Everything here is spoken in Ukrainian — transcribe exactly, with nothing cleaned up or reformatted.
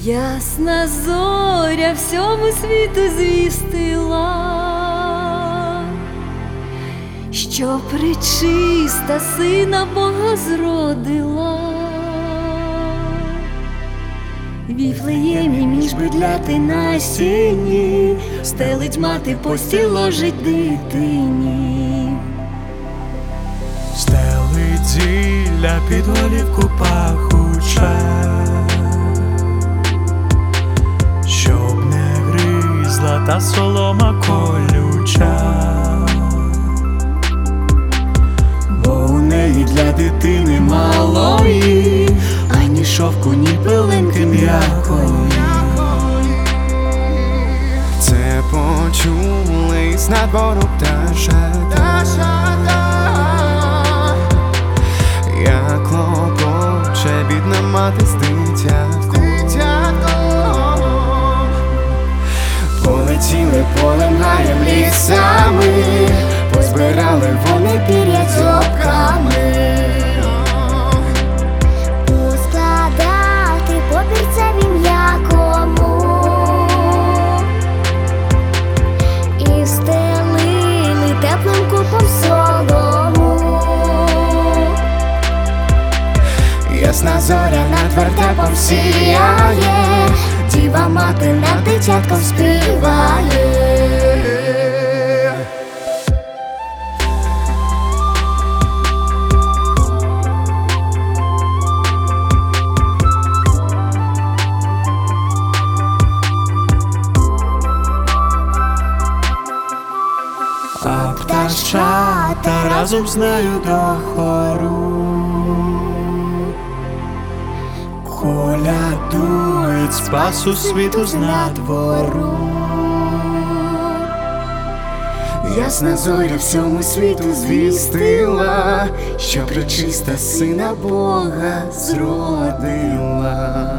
Ясна зоря всьому світу звістила, що пречиста Сина Бога зродила. В Віфлеємі між бедляти на сіні стелить мати постіль, ложить дитині. Стелить зілля під голівку пахуча, щоб не гризла та солома колюча, бо у неї для дитини малої ані шовку, ні пилинки м'якої. це почули з надвору пташата, як клопоче бідна мати з дитятком. Полетіли полем, гаєм, лісами, позбирали вони пір'я дзьобками. Поскладати попірцеві м'якому і стелили теплим купом солому. Ясна зоря Над вертепом сіяє, діва мати над дитятком співає. А пташата разом з нею до хору колядують спасу світу з надвору. Ясна зоря всьому світу звістила, що пречиста Сина Бога зродила.